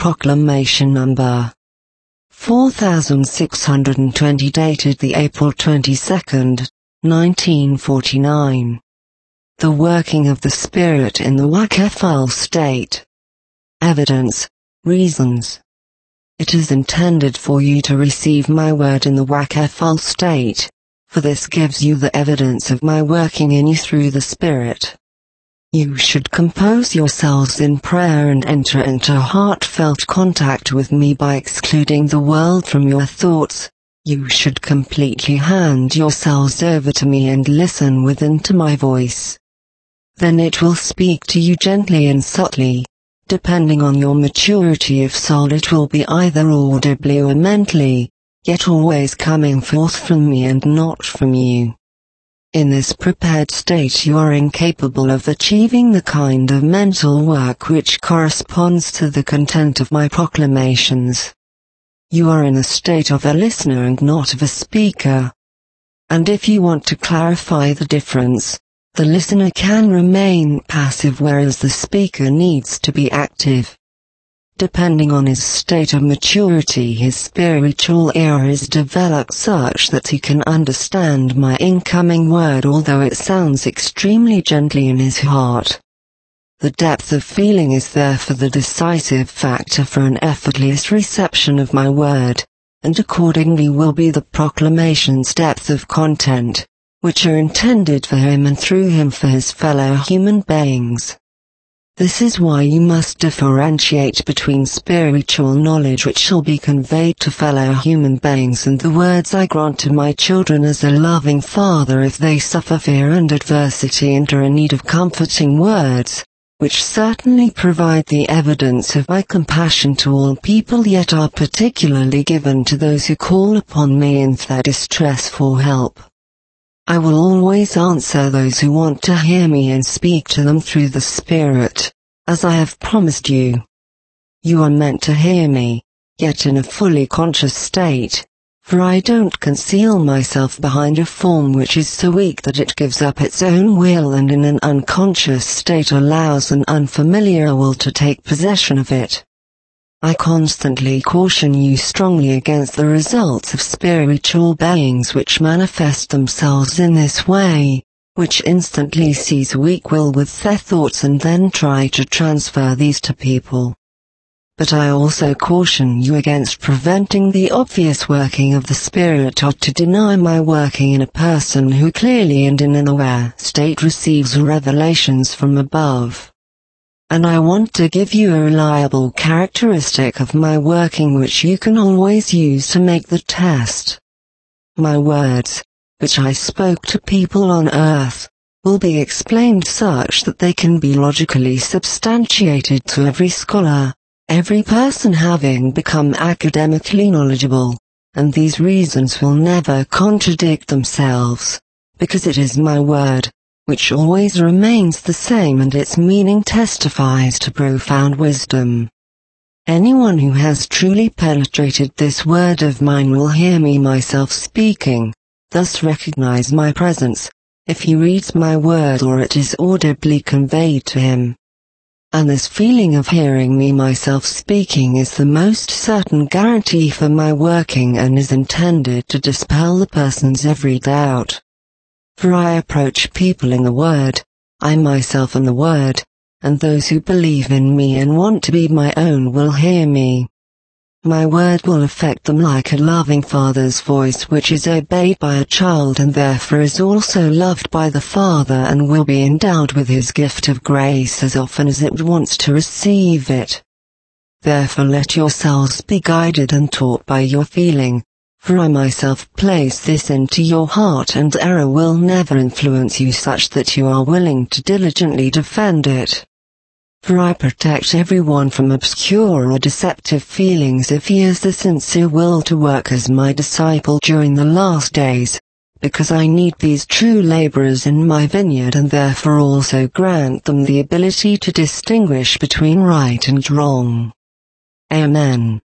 Proclamation number 4620 dated the April 22nd, 1949. The working of the Spirit in the Wakefal state. Evidence, reasons. It is intended for you to receive my word in the Wakefal state, for this gives you the evidence of my working in you through the Spirit. You should compose yourselves in prayer and enter into heartfelt contact with me by excluding the world from your thoughts. You should completely hand yourselves over to me and listen within to my voice. Then it will speak to you gently and subtly. Depending on your maturity of soul, it will be either audibly or mentally, yet always coming forth from me and not from you. In this prepared state you are incapable of achieving the kind of mental work which corresponds to the content of my proclamations. You are in a state of a listener and not of a speaker. And if you want to clarify the difference, the listener can remain passive whereas the speaker needs to be active. Depending on his state of maturity, his spiritual ear is developed such that he can understand my incoming word although it sounds extremely gently in his heart. The depth of feeling is therefore the decisive factor for an effortless reception of my word, and accordingly will be the proclamation's depth of content, which are intended for him and through him for his fellow human beings. This is why you must differentiate between spiritual knowledge which shall be conveyed to fellow human beings and the words I grant to my children as a loving father if they suffer fear and adversity and are in need of comforting words, which certainly provide the evidence of my compassion to all people yet are particularly given to those who call upon me in their distress for help. I will always answer those who want to hear me and speak to them through the Spirit, as I have promised you. You are meant to hear me, yet in a fully conscious state, for I don't conceal myself behind a form which is so weak that it gives up its own will and in an unconscious state allows an unfamiliar will to take possession of it. I constantly caution you strongly against the results of spiritual beings which manifest themselves in this way, which instantly seize weak will with their thoughts and then try to transfer these to people. But I also caution you against preventing the obvious working of the Spirit or to deny my working in a person who clearly and in an aware state receives revelations from above. And I want to give you a reliable characteristic of my working which you can always use to make the test. My words, which I spoke to people on earth, will be explained such that they can be logically substantiated to every scholar, every person having become academically knowledgeable, and these reasons will never contradict themselves, because it is my word, which always remains the same and its meaning testifies to profound wisdom. Anyone who has truly penetrated this word of mine will hear me myself speaking, thus recognize my presence, if he reads my word or it is audibly conveyed to him. And this feeling of hearing me myself speaking is the most certain guarantee for my working and is intended to dispel the person's every doubt. For I approach people in the Word, I myself am the Word, and those who believe in me and want to be my own will hear me. My word will affect them like a loving father's voice which is obeyed by a child and therefore is also loved by the Father and will be endowed with his gift of grace as often as it wants to receive it. Therefore let yourselves be guided and taught by your feeling. For I myself place this into your heart and error will never influence you such that you are willing to diligently defend it. For I protect everyone from obscure or deceptive feelings if he has the sincere will to work as my disciple during the last days, because I need these true laborers in my vineyard and therefore also grant them the ability to distinguish between right and wrong. Amen.